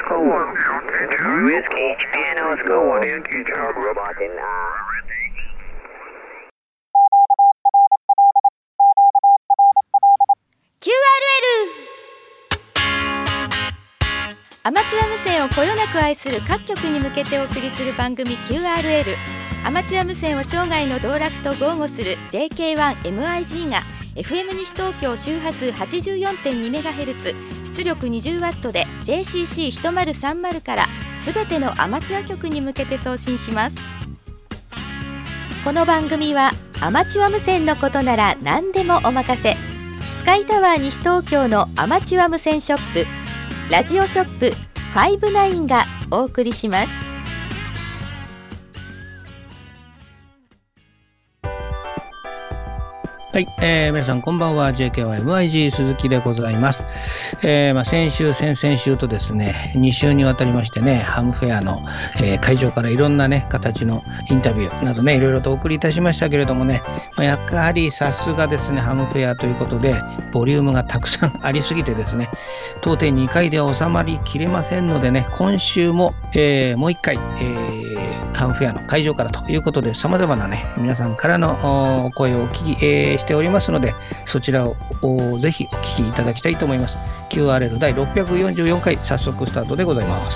Oscar 1. Whiskey, Japan Oscar 1. Robot in QRL アマチュア無線をこよなく愛する各局に向けてお送りする番組 QRL。 アマチュア無線を生涯の道楽と豪語する JK1MIG が FM 西東京周波数 84.2MHz 出力 20W で JCC1030 からすべてのアマチュア局に向けて送信します。この番組はアマチュア無線のことなら何でもお任せ、スカイタワー西東京のアマチュア無線ショップラジオショップ59がお送りします。 はい、皆さんこんばんは。 JK1MIG 鈴木でございます。先週先々週とですね2週にわたりましてね、ハムフェアの、会場からいろんなね形のインタビューなどねいろいろとお送りいたしましたけれどもね、やはりさすがですねハムフェアということでボリュームがたくさんありすぎてですね到底2回では収まりきれませんのでね、今週も、もう1回、ハムフェアの会場からということで様々なね皆さんからのお声をお聞き、しておりますので、そちらをぜひお聞きいただきたいと思います。 QRL 第644回早速スタートでございます。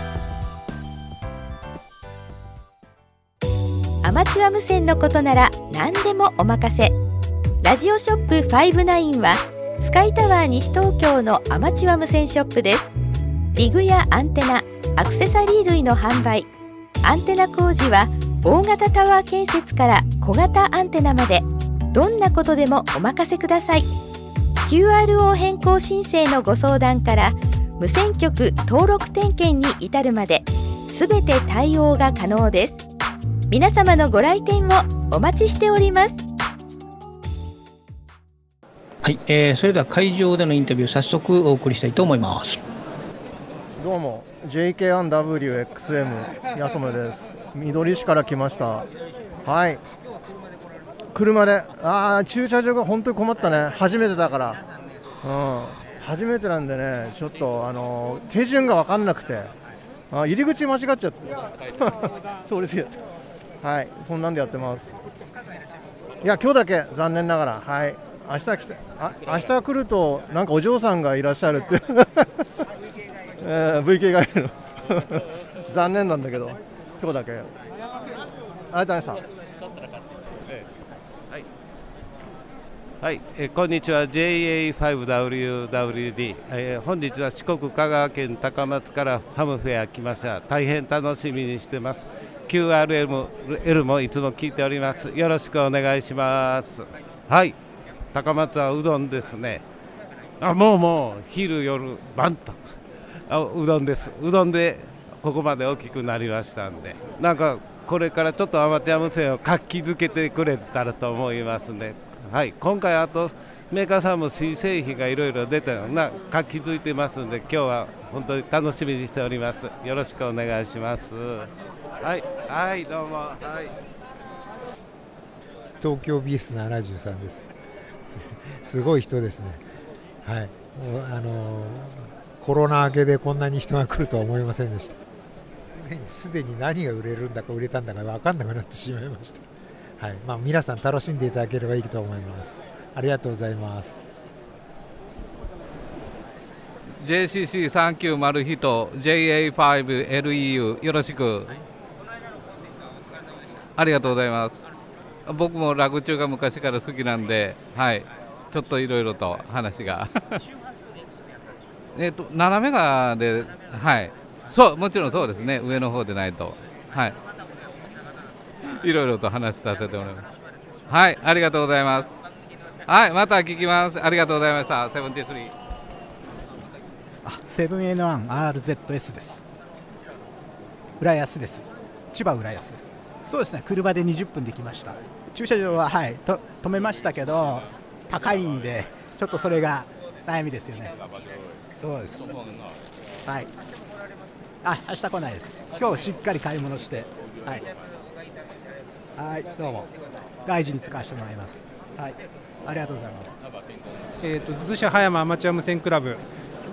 アマチュア無線のことなら何でもお任せ、ラジオショップ59はスカイタワー西東京のアマチュア無線ショップです。リグやアンテナ、アクセサリー類の販売、アンテナ工事は大型タワー建設から小型アンテナまでどんなことでもお任せください。 QRO 変更申請のご相談から無線局登録点検に至るまで全て対応が可能です。皆様のご来店をお待ちしております。 はい、それでは会場でのインタビュー早速お送りしたいと思います。 どうも JK1WXM 安野です。緑市から来ました。はい、車で駐車場が本当に困ったね。初めてだから、初めてなんでね、ちょっと手順が分かんなくて入り口間違っちゃってそうですよ。はい、そんなんでやってます。いや今日だけ残念ながら、はい、明日来て明日来るとなんかお嬢さんがいらっしゃるってVK がいるの残念なんだけど今日だけ。ありがとうございました。 はい、こんにちは。 JA5WWD、本日は四国香川県高松からハムフェア来ました。大変楽しみにしてます。 QRL もいつも聞いております。よろしくお願いします。はい、高松はうどんですね。もう昼夜晩とうどんです。うどんでここまで大きくなりましたんで、なんかこれからちょっとアマチュア無線を活気づけてくれたらと思いますね。はい、今回あとメーカーさんも新製品がいろいろ出たような活気づいてますので、今日は本当に楽しみにしております。よろしくお願いします。はい、はい、どうも。はい、 東京 BS73 です。すごい人ですね。はい、コロナ明けでこんなに人が来るとは思いませんでした。すでに何が売れるんだか売れたんだか分かんなくなってしまいました。はい、皆さん楽しんでいただければいいと思います。ありがとうございます。 JCC390 ヒト JA5LEU よろしく、はい、ありがとうございます。僕もラグチューが昔から好きなんで、はい、ちょっといろいろと話が斜めがで、はい、そうもちろんそうですね、上の方でないと、はい、いろいろと話させてもらいます。はい、ありがとうございます。はい、また聞きます。ありがとうございました。73 7N1RZS です。浦安です。千葉浦安です。そうですね、車で20分で来ました。駐車場は、はい、止めましたけど高いんでちょっとそれが悩みですよね。そうです。はい、明日来ないです。今日しっかり買い物して、はい、はい、どうも大事に使わせてもらいます。はい、ありがとうございます。 逗子葉山アマチュア無線クラブ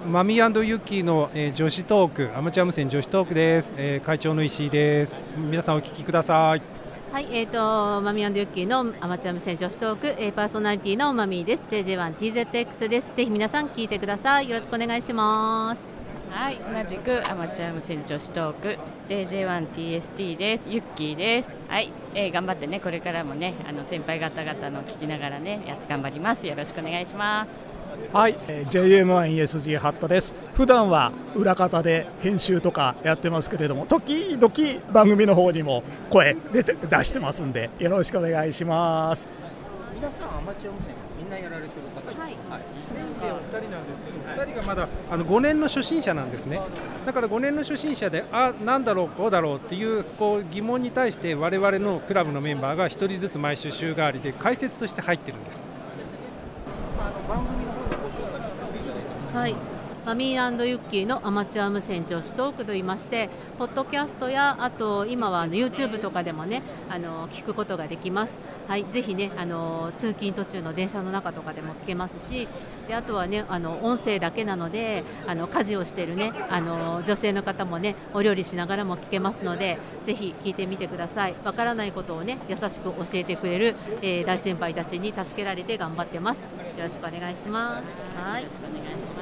マミー&ユッキーの、女子トーク、アマチュア無線女子トークです、会長の石井です。皆さんお聞きください。 はい、マミー&ユッキーのアマチュア無線女子トーク、パーソナリティのマミーです。 JJ1TZX です。ぜひ皆さん聞いてください。よろしくお願いします。 はい、同じくアマチュア無線女子トーク JJ1TST です。ユッキーです。はい、頑張ってね、これからもね、先輩方々の聞きながらね、頑張ります。よろしくお願いします。 はい、JM1ESG ハットです。普段は裏方で編集とかやってますけれども、時々番組の方にも声出してますんで、よろしくお願いします。 皆さんアマチュア無線みんなやられてる方、はい、 2人なんですけど、2人がまだ5年の初心者なんですね。だから5年の初心者で、なんだろうこうだろうっていう、疑問に対して我々のクラブのメンバーが1人ずつ毎週週替わりで解説として入ってるんです。 番組の方でご紹介していただいて、 はい、マミー&ユッキーのアマチュア無線女子トークといいまして、ポッドキャストやあと今はYouTube とかでもね聞くことができます。はい、ぜひね通勤途中の電車の中とかでも聞けますし、であとはね音声だけなので家事をしているね女性の方もねお料理しながらも聞けますので、ぜひ聞いてみてください。わからないことをね優しく教えてくれる、大先輩たちに助けられて頑張ってます。よろしくお願いします。はい、よろしくお願いします。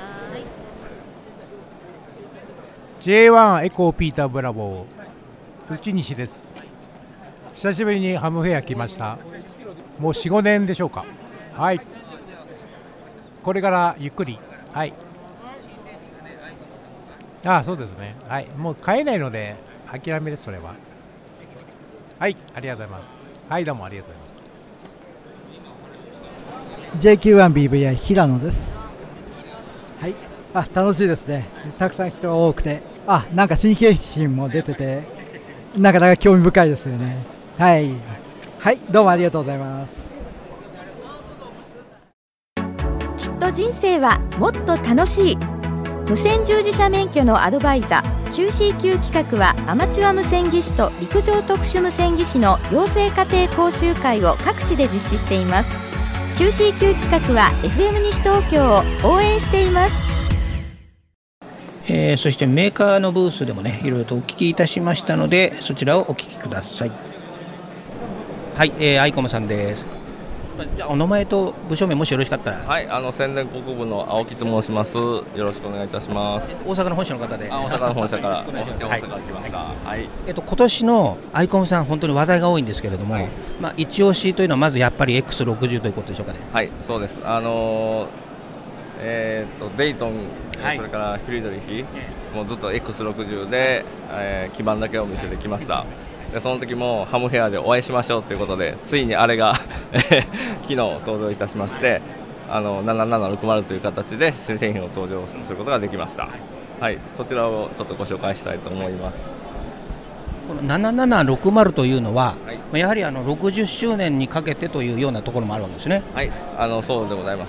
J1 エコーピーターブラボー内西です。久しぶりにハムフェア来ました。もう 4,5 年でしょうか。はい、これからゆっくり、はい、そうですね、はい、もう買えないので諦めです。それははい、ありがとうございます。はい、どうもありがとうございます。 JQ1BVI 平野です。はい、楽しいですね。たくさん人が多くて、なんか新景品も出てて、なかなか興味深いですよね。はい、はい、どうもありがとうございます。 きっと人生はもっと楽しい。無線従事者免許のアドバイザー QCQ 企画は、アマチュア無線技師と陸上特殊無線技師の養成家庭講習会を各地で実施しています。 QCQ 企画は FM 西東京を応援しています。 そしてメーカーのブースでもね、いろいろとお聞きいたしましたので、そちらをお聞きください。はい、アイコムさんです。じゃあお名前と部署名もしよろしかったら。 はい、宣伝広告部の青木と申します。よろしくお願いいたします。 大阪の本社の方で。 大阪の本社から大阪から来ました。はい。 今年のアイコムさん本当に話題が多いんですけれども、一押しというのはまずやっぱり X60 ということでしょうかね。 はい、そうです。デイトン、それからフリードリヒ、もうずっと X60 で、基盤だけを見せてきました。でその時もハムフェアでお会いしましょうということで、ついにあれが昨日登場いたしまして、7760という形で新製品を登場することができました。はい、そちらをちょっとご紹介したいと思います。 この7760というのは、やはり60周年にかけてというようなところもあるわけですね。 はい、そうでございます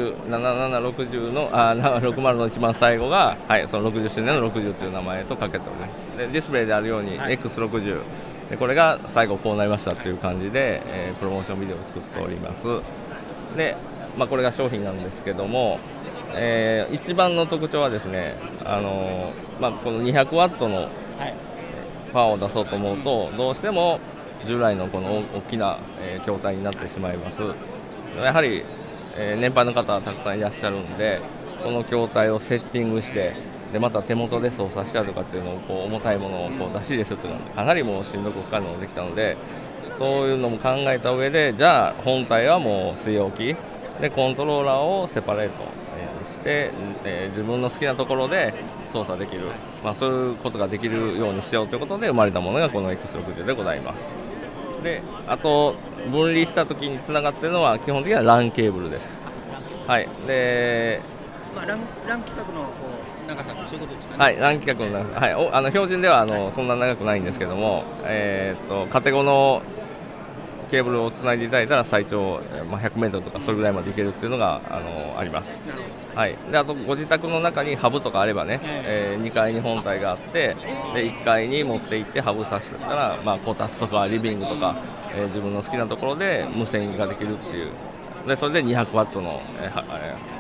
。7760の60の一番最後が、はい、その60周年の60という名前とかけております。でディスプレイであるように、X60 でこれが最後こうなりましたという感じで、プロモーションビデオを作っております。で、これが商品なんですけども、一番の特徴はですね、この200ワットのパワーを出そうと思うと、どうしても従来のこの大きな筐体になってしまいます。やはり、年配の方はたくさんいらっしゃるんで、この筐体をセッティングして、でまた手元で操作したりとかっていうのを重たいものを出し入れするというのはかなりもうしんどく不可能できたので、そういうのも考えた上で、じゃあ本体はもう据え置きでコントローラーをセパレートして、自分の好きなところで操作できる、そういうことができるようにしようということで生まれたものがこの X60 でございます。であと分離した時につながっているのは基本的には LAN ケーブルです。はい、で LAN 規格の長さとそういうことですかね。 はい、LAN 規格の長さ、はい、標準ではそんな長くないんですけども、カテゴのケーブルをつないでいただいたら最長、100メートルとかそれぐらいまでいけるっていうのがあります。はい、であとご自宅の中にハブとかあればね、2階に本体があって、で1階に持って行ってハブさせたら、こたつとかリビングとか、自分の好きなところで無線ができるっていう。でそれで200ワットの、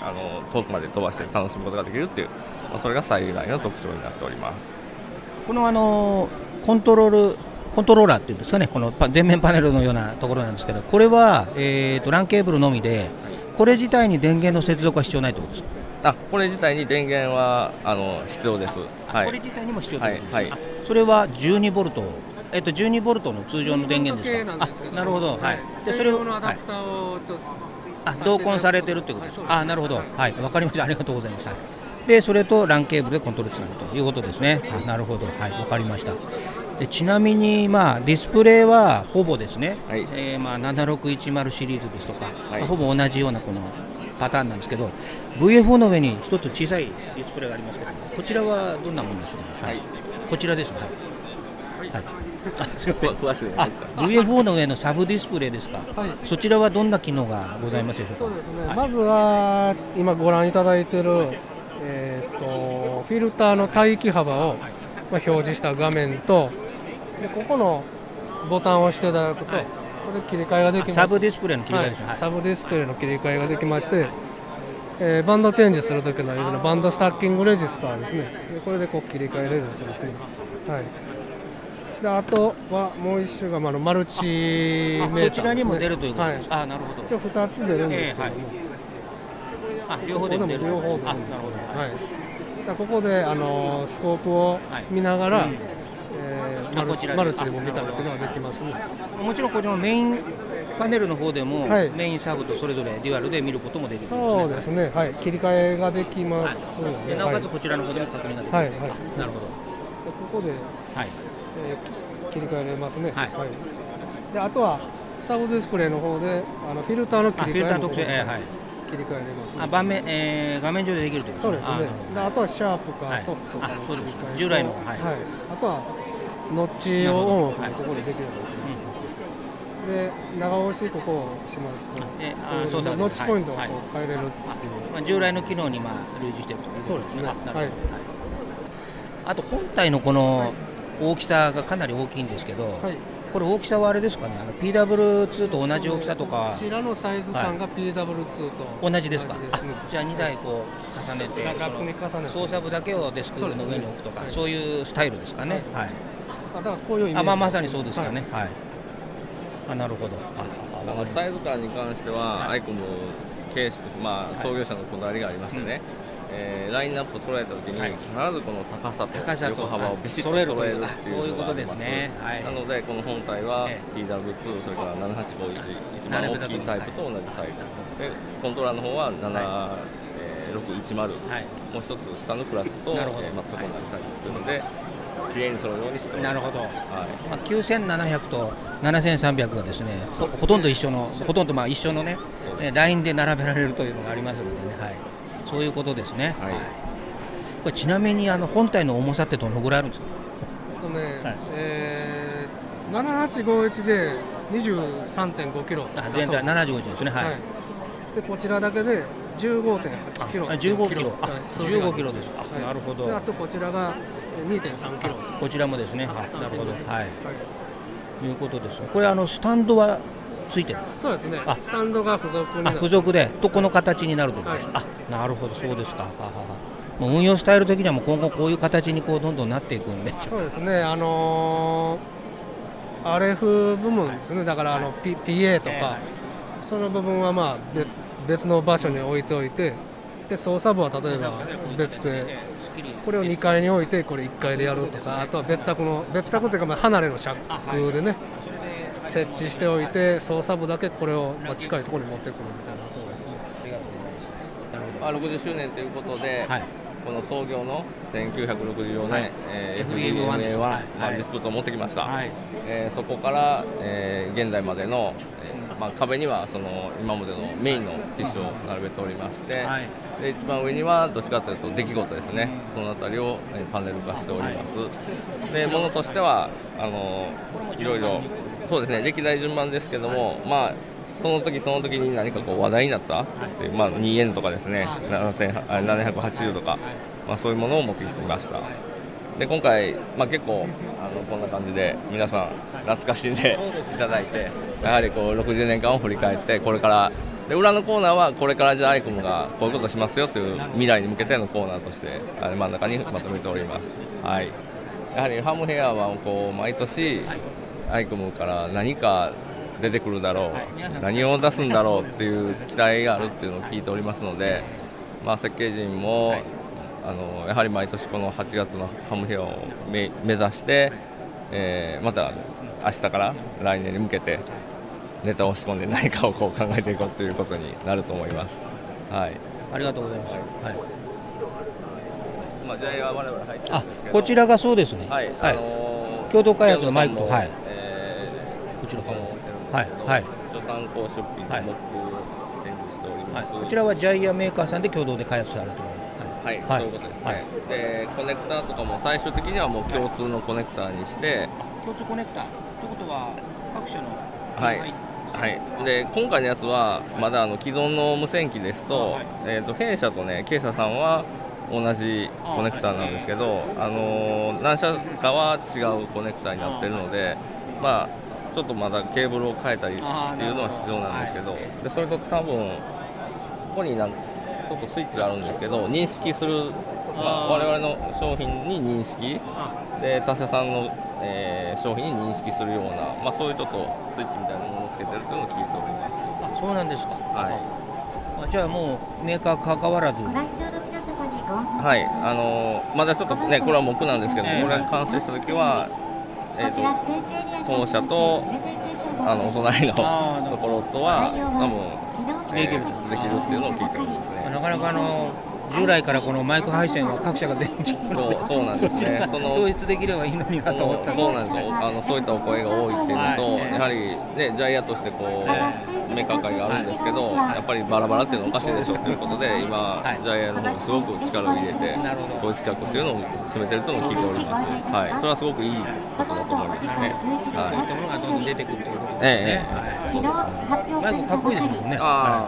遠くまで飛ばして楽しむことができるっていう、それが最大の特徴になっております。 このコントローラーっていうんですかね、この前面パネルのようなところなんですけど、これは、LAN ケーブルのみで、これ自体に電源の接続は必要ないということですか？ これ自体に電源は必要です。はい、 これ自体にも必要ということですか？それは12ボルト、12ボルトの通常の電源ですか？なるほど、はい。 でそれをのアダプターを同梱されているということですか？なるほど、はい、わかりました。ありがとうございます。はい、でそれと LAN ケーブルでコントロールつなぐということですね。なるほど、はい、わかりました。でちなみに、ディスプレイはほぼですね、7610シリーズですとか、ほぼ同じようなこのパターンなんですけど、VFO の上に一つ小さいディスプレイがありますけど、こちらはどんなものでしょうか？はい、こちらです。はい。 詳しいです。 VFO の上のサブディスプレイですか？そちらはどんな機能がございますでしょうか？ そうですね。まずは今ご覧いただいているフィルターの帯域幅を表示した画面と、でここのボタンを押していただくと、これ切り替えができます。 サブディスプレイの切り替えですね。 サブディスプレイの切り替えができまして、バンドチェンジするときのようなバンドスタッキングレジスターですね。これでこう切り替えれるんですね。はい。であとはもう一種がマルチメーターですね。 そちらにも出るということです。なるほど。 一応2つ出るんですけども、 両方でも出るんですけど、 ここでスコープを見ながら、マルチでも見たりというのができますね。 もちろんこちらのメインパネルの方でも、メインサブとそれぞれデュアルで見ることもできるんですね。 そうですね、はい、切り替えができますので、 なおかつこちらの方でも確認ができます。なるほど。 ここで、切り替えられますね。であとはサブディスプレイの方でフィルターの切り替えも切り替えられますね。 画面上でできるということですね。 そうですね。であとはシャープかソフトかのそうです。従来の、 あとはノッチをオンオフのところでできると思います。で長押しここをしますと、ノッチポイントをこう変えれるっていう、 従来の機能に類似しているということですね。あと本体のこの大きさがかなり大きいんですけど、これ大きさはあれですかね、PW2 と同じ大きさとか。 こちらのサイズ感が PW2 と同じですか？じゃあ2台こう重ねて、操作部だけをデスクの上に置くとか、そういうスタイルですかね。はい。 だからこういうイメージ。 まさにそうですかね。はい。なるほど。 サイズ感に関してはアイコム形式、創業者のこだわりがありましてね。ラインナップを揃えたときに、必ずこの高さと横幅をビシッと揃えるっていうのがあります。なのでこの本体は PW2、それから7851、一番大きいタイプと同じサイズで、コントローラーの方は7610、もう一つ下のクラスと全く同じサイズというのできれいに揃うようにしております。 なるほど。9700と7300がですね、ほとんど一緒の、一緒のね、ラインで並べられるというのがありますのでね。そういうことですね。これちなみに本体の重さってどのぐらいあるんですか ？7851で 23.5 キロ。 全体75ですね。 でこちらだけで 15.8 キロ。 15キロ。15キロですか。なるほど。 あとこちらが 2.3 キロ。 こちらもですね。なるほど。いうことです。これスタンドはついてる。 そうですね。スタンドが付属になる。 付属でこの形になるということです。なるほど、そうですか。もう運用スタイル的にはもう今後こういう形にどんどんなっていくんで。 そうですね。RF 部門ですね。だからPA とかその部分は別の場所に置いておいて、で操作部は例えば別でこれを2階に置いてこれ1階でやるとか、あとは別宅というか離れの車区でね設置しておいて、操作部だけこれを近いところに持ってくるみたいなことですね。 60周年ということで、この創業の1964年、FDMA1、実物を持ってきました。そこから、現在までの、壁には今までのメインの機種を並べておりまして、で一番上にはどっちかというと出来事ですね、そのあたりを、パネル化しております。で物としてはいろいろそうですね、歴代順番ですけども、その時に何か話題になった、2N とかですね、780とか、そういうものを持ってきました。で今回、結構こんな感じで皆さん懐かしんでいただいて、やはり60年間を振り返ってこれからで裏のコーナーはこれからじゃあアイコムがこういうことしますよという未来に向けてのコーナーとして真ん中にまとめております。はい、やはりハムヘアはこう毎年アイコムから何か出てくるだろう、何を出すんだろうっていう期待があるっていうのを聞いておりますので、設計陣もやはり毎年この8月のハムヘアを目指して、また明日から来年に向けてネタを仕込んで何かをこう考えていこうということになると思います。はい、 ありがとうございます。はい。 ジャイアは我々入ってるんですけど、 こちらがそうですね。 はい。 共同開発のマイクと、はい。 こちらからはいはい。 参考出品のモップを展示しております。 こちらはジャイアメーカーさんで共同で開発されている。 はい、そういうことですね。で、コネクターとかも最終的にはもう共通のコネクターにして。 共通コネクターということは各社の。 はい。はい、で今回のやつはまだ既存の無線機ですと、弊社とね、ケイサさんは同じコネクターなんですけど、何社かは違うコネクターになっているので、ちょっとまだケーブルを変えたりっていうのは必要なんですけど、でそれと多分ここにちょっとスイッチがあるんですけど、認識する、我々の商品に認識で他社さんの商品に認識するような、そういうちょっとスイッチみたいなものをつけてるというのを聞いております。 そうなんですか。 はい。 じゃあもうメーカー関わらず。 はい。まだちょっとね、これは木なんですけど、これが完成した時は、当社とお隣のところとは多分できるっていうのを聞いておりますね。 なかなか従来からこのマイク配線は各社が全然そうなんですね。 統一できればいいのになと思ったそうなんですよ。そういったお声が多いっていうのと、やはりね、ジャイアとしてこうメーカー会があるんですけど、やっぱりバラバラっていうのはおかしいでしょということで、今ジャイアの方にすごく力を入れて統一企画っていうのを進めてるというのを聞いております。はい、それはすごくいいことだと思いますね。はい。そういったものがどんどん出てくるということですね。マイクかっこいいですもんね。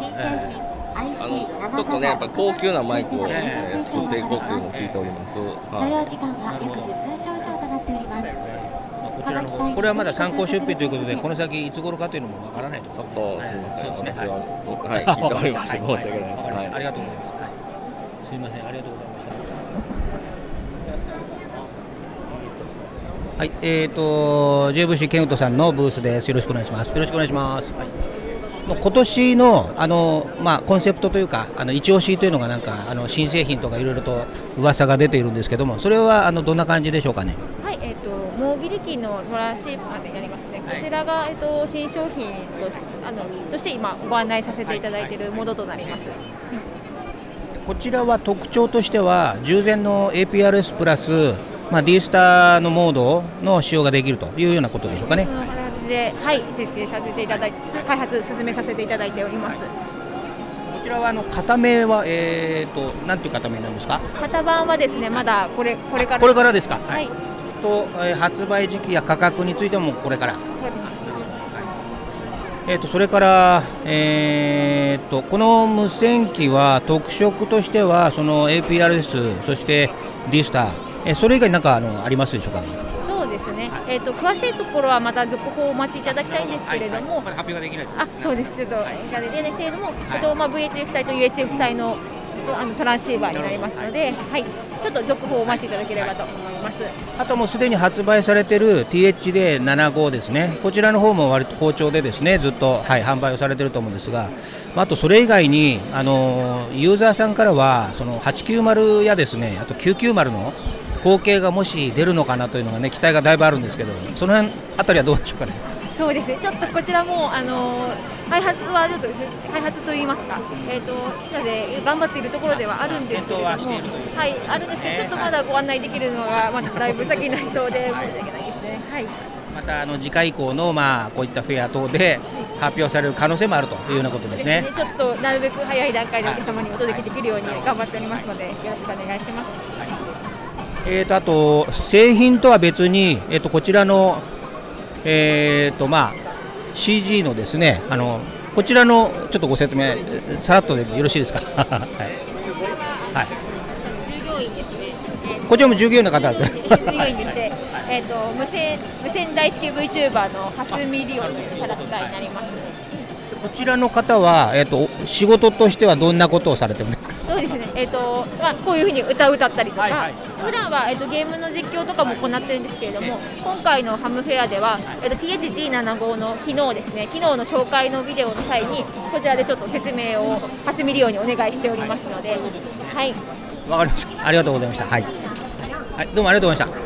ちょっとね、やっぱ高級なマイクを、作っていこうっていうのを聞いております。 所要時間は約10分少々となっております。 こちらの方、これはまだ参考出品ということで、この先いつ頃かというのもわからないと。 ちょっとすみません、私は聞いております。申し訳ないです。 ありがとうございます。すみません、ありがとうございました。はい、JVC ケンウッドさんのブースです。よろしくお願いします。よろしくお願いします。今年のコンセプトというか一押しというのがなんか新製品とかいろいろと噂が出ているんですけども、それはどんな感じでしょうかね。 はい、モービリティのトランシーバーになりますね。こちらが新商品として今ご案内させていただいているものとなります。 こちらは特徴としては従前の APRS プラスD スターのモードの使用ができるというようなことでしょうかね。 で、はい、設計させていただいて、開発進めさせていただいております。こちらは型名はなんていう型名なんですか。 型番はですね、まだこれから。 これからですか。 はい。 発売時期や価格についてもこれから。 そうです。 それから、この無線機は特色としてはその APRS そして D スター、それ以外に何かありますでしょうかね。 そうですね。詳しいところはまた続報をお待ちいただきたいんですけれども、 まだ発表ができないと。 そうです。ちょっとできないですけれども、VHF 帯と UHF 帯のトランシーバーになりますので、はい、ちょっと続報をお待ちいただければと思います。 あともうすでに発売されている THD75 ですね。こちらの方も割と好調でですね、ずっと販売をされていると思うんですが、あとそれ以外にユーザーさんからはその890やですね、あと990の後継がもし出るのかなというのがね、期待がだいぶあるんですけど、その辺あたりはどうでしょうかね。 そうですね、ちょっとこちらも開発はちょっと開発といいますか、で頑張っているところではあるんですけれども、はい、あるんですけど、ちょっとまだご案内できるのがまだだいぶ先になりそうで申し訳ないですね。はい。 また次回以降のこういったフェア等で発表される可能性もあるというようなことですね。 ちょっとなるべく早い段階でお客様にお届けできるように頑張っておりますので、よろしくお願いします。 あと製品とは別に、こちらの、CG のですね、こちらのちょっとご説明さらっとでよろしいですか。はい。はい。 従業員ですね。 こちらも従業員の方です。 従業員でして、無線大好き VTuber の蓮見リオンというキャラクターになります。 こちらの方は、仕事としてはどんなことをされてるんですか？ そうですね、こういうふうに歌を歌ったりとか、普段は、ゲームの実況とかも行ってるんですけれども、今回のハムフェアでは、THT75 の機能ですね、機能の紹介のビデオの際にこちらでちょっと説明を初見るようにお願いしておりますので、はい、 わかりました。ありがとうございました。はい、はい、どうもありがとうございました。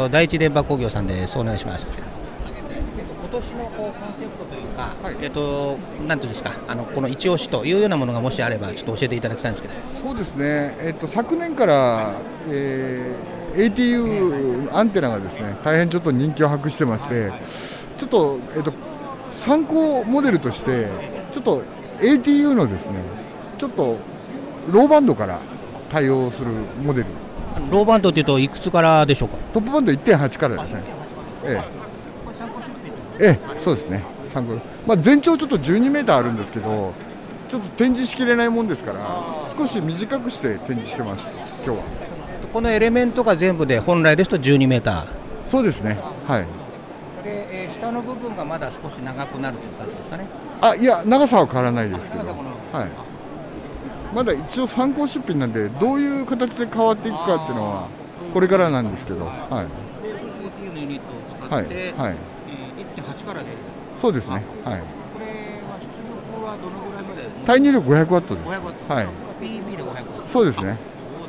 第一電波工業さんです。お願いします。今年のコンセプトというか、なんていうんですか、この一押しというようなものがもしあればちょっと教えていただきたいんですけど。 そうですね、昨年から、ATU アンテナがですね大変ちょっと人気を博してまして、ちょっと、参考モデルとしてちょっと ATU のですねちょっとローバンドから対応するモデル。 ローバンドというといくつからでしょうか？ トップバンド 1.8 からですね。そうですね。全長ちょっと12メーターあるんですけど、ちょっと展示しきれないもんですから少し短くして展示してます今日は。 このエレメントが全部で本来ですと12メーター。 そうですね。はい。 これ、下の部分がまだ少し長くなるという感じですかね。 いや長さは変わらないですけど、はい。まだ一応参考出品なんでどういう形で変わっていくかっていうのはこれからなんですけど、はい。 ATU のユニットを使って、 はい。 1.8 から出る。 そうですね。はい。 これは出力はどのぐらいまで？ 対入力500ワットです。 500ワット。 はい。 PEB で500ワット。 そうですね。はい。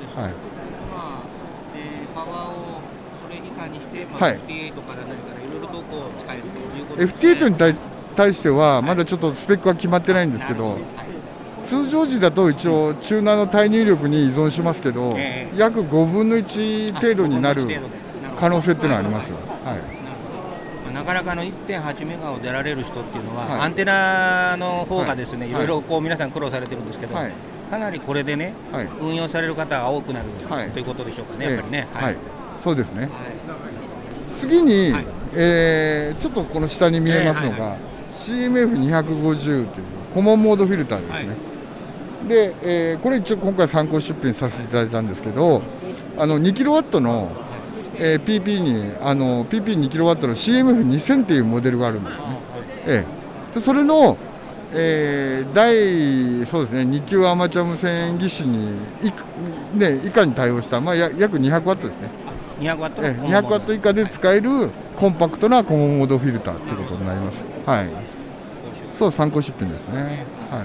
パワーをそれ以下にして、 はい。 FT8 から何からいろいろとこう使えるということですね。 FT8 に対してはまだちょっとスペックは決まってないんですけど、通常時だと一応チューナーの対入力に依存しますけど、約5分の1程度になる可能性っていうのはありますよ。はい。 なかなか1.8 メガを出られる人っていうのは、アンテナの方がですね、いろいろこう皆さん苦労されてるんですけど、かなりこれでね、運用される方が多くなるということでしょうかね、やっぱりね。 はい、そうですね。次に、ちょっとこの下に見えますのが、CMF250 というコモンモードフィルターですね。で、これ一応今回参考出品させていただいたんですけど、2キロワットのPP にPP2kW の CMF2000 っていうモデルがあるんですね。でそれの、そうですね、2級アマチュア無線技師に以下に対応した、約200ワットですね。 200ワット 200ワット以下で使えるコンパクトなコモンモードフィルターということになります。はい。そう、参考出品ですね。はい。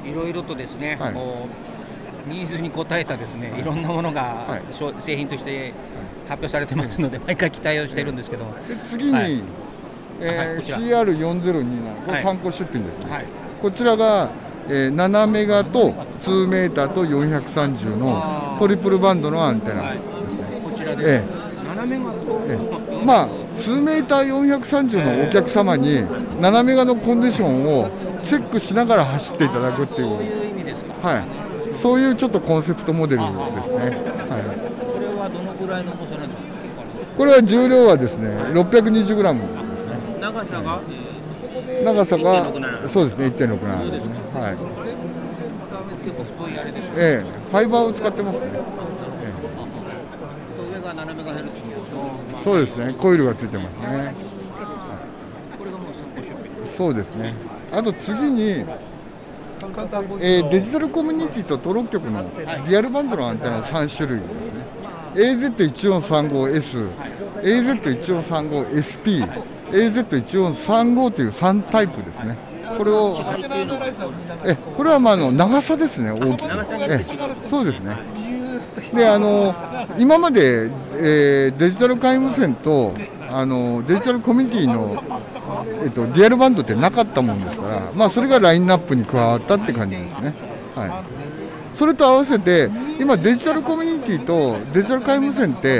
いろいろとですね、ニーズに応えたですね、いろんなものが、製品として発表されてますので、毎回期待をしてるんですけども。 次に、CR4027、これ参考出品ですね。こちらが、7メガと2メーターと430のトリプルバンドのアンテナですね。 こちらで7メガと、 2メーター430のお客様に7メガのコンディションをチェックしながら走っていただくっていう、 そういう意味ですか。 はい、そういうちょっとコンセプトモデルですね。はい、 これはどのぐらいの重さなんですか？ これは重量はですね 620g ですね。 長さが、 そうですね 1.67 ですね。はい。 結構太いあれですね。 ファイバーを使ってますね。 上が7メガヘルツ。 そうですね、コイルがついてますね。 これがもう参考出品。 そうですね。あと次に、デジタルコミュニティと登録局のデュアルバンドのアンテナの3種類ですね。AZ1435S、AZ1435SP、AZ1435 という3タイプですね。これを、これは長さですね、大きく。そうですね。で今まで、デジタル皆無線とデジタルコミュニティの、デュアルバンドってなかったもんですから、それがラインナップに加わったって感じですね。はい、それと合わせて今デジタルコミュニティとデジタル皆無線って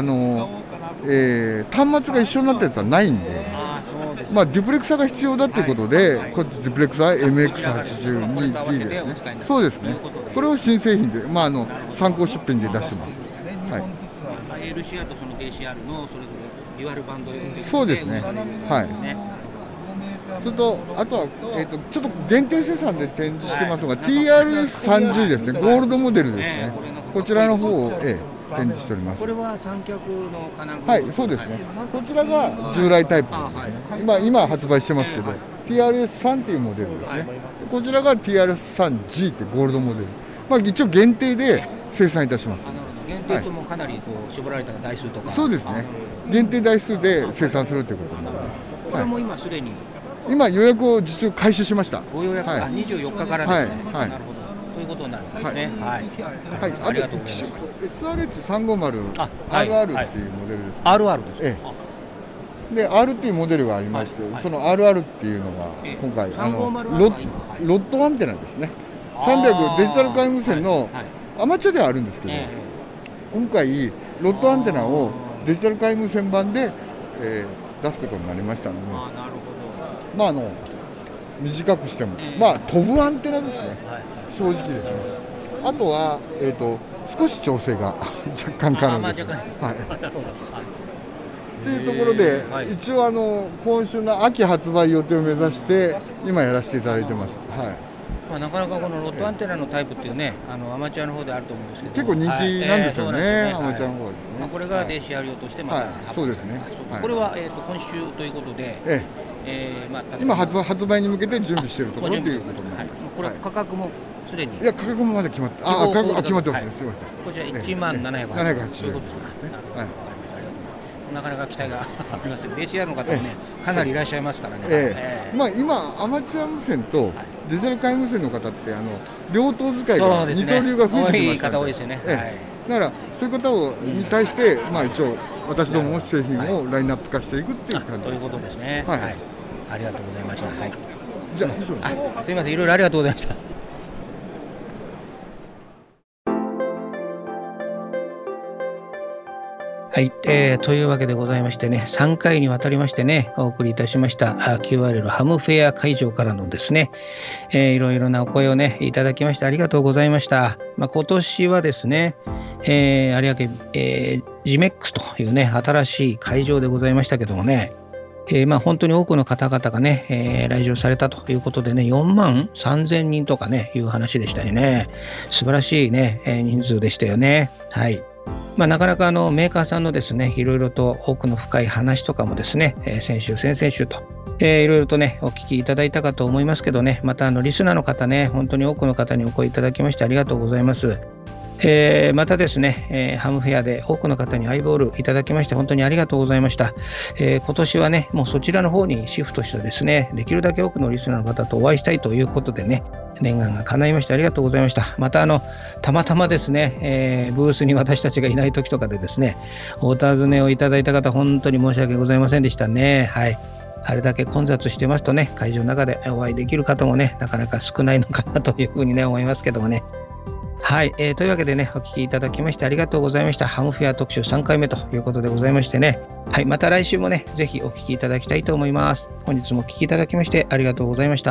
端末が一緒になったやつはないんで、デュプレクサーが必要だということで、こっちデュプレクサー MX82D ですね。そうですね。これを新製品で、参考出品で出してます。はい。 LCR とその DCR のそれぞれデュアルバンド用で、 そうですね。はい。それとあとはちょっと限定生産で展示してますのが TRS30 ですね。ゴールドモデルですね。こちらの方を展示しております。 これは三脚の金具。 はい、そうですね。こちらが従来タイプですね。今発売してますけど、TRS3 っていうモデルですね。こちらが TRS3G ってゴールドモデル。一応限定で生産いたします。 限定ともかなり絞られた台数とか。 そうですね。限定台数で生産するということになります。 これも今すでに。 今予約を受注開始しました。 ご予約が24日からですね。 はい。 なるほど。ということになるんですね。はい。 はい。ありがとうございます。SRH350RR っていうモデルです。 RR です。 ええ。で R っていうモデルがありまして、その RR っていうのが今回ロットアンテナですね。300デジタル皆無線のアマチュアではあるんですけど、今回ロットアンテナをデジタル皆無線版で、出すことになりましたので、短くしても、飛ぶアンテナですね、正直ですね。あとは、少し調整が若干可能です。というところで、一応今週の秋発売予定を目指して今やらせていただいてます。 なかなかこのロットアンテナのタイプっていうね、アマチュアの方であると思うんですけど、 結構人気なんですよね、アマチュアの方ですね。 これが電子用としてまた、 そうですね。 これは今週ということで、 今発売に向けて準備しているところということになります。 これ価格もすでに。 いや、価格もまだ決まって、決まってますね。すみません。 こちら10780円。 780円。 なかなか期待があります。電子の方もね、かなりいらっしゃいますからね。 今アマチュア無線とデジタル皆無線の方って両頭使いが二刀流が増えてきましたので、だからそういう方に対して一応私どもも製品をラインナップ化していくっていう感じということですね。はい。ありがとうございました。はい。 じゃあ以上です。 すみません、いろいろありがとうございました。はい、というわけでございましてね、3回にわたりましてね、お送りいたしました QRL ハムフェア会場からのですね、いろいろなお声をね、いただきましてありがとうございました。今年はですね、有明、GMEX というね、新しい会場でございましたけどもね、本当に多くの方々がね、来場されたということでね、4万3000人とかね、いう話でしたよね。素晴らしいね、人数でしたよね。はい。なかなかメーカーさんのですね、いろいろと奥の深い話とかもですね、先週、先々週と、いろいろとね、お聞きいただいたかと思いますけどね、またリスナーの方ね、本当に多くの方にお声いただきましてありがとうございます。またですね、ハムフェアで多くの方にアイボールいただきまして本当にありがとうございました。今年はね、もうそちらの方にシフトしてですね、できるだけ多くのリスナーの方とお会いしたいということでね、念願が叶いましてありがとうございました。またたまたまですね、ブースに私たちがいない時とかでですね、お尋ねをいただいた方本当に申し訳ございませんでしたね。はい。あれだけ混雑してますとね、会場の中でお会いできる方もね、なかなか少ないのかなというふうにね、思いますけどもね。はい、というわけでね、お聞きいただきましてありがとうございました。ハムフェア特集3回目ということでございましてね。はい、また来週もね、ぜひお聞きいただきたいと思います。本日もお聞きいただきましてありがとうございました。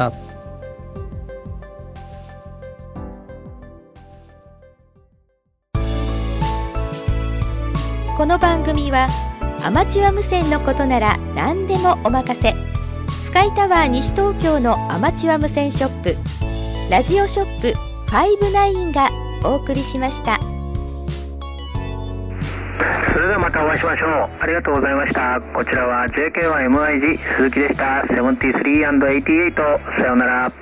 この番組はアマチュア無線のことなら何でもお任せ。スカイタワー西東京のアマチュア無線ショップ、ラジオショップ59がお送りしました。 それではまたお会いしましょう。ありがとうございました。こちらは JK1MIG 鈴木でした。73&88。さようなら。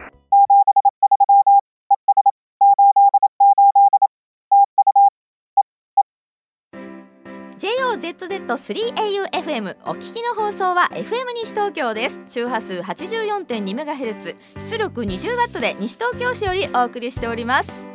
JOZZ3AUFM お聞きの放送は FM 西東京です。周波数 84.2MHz、出力 20W で西東京市よりお送りしております。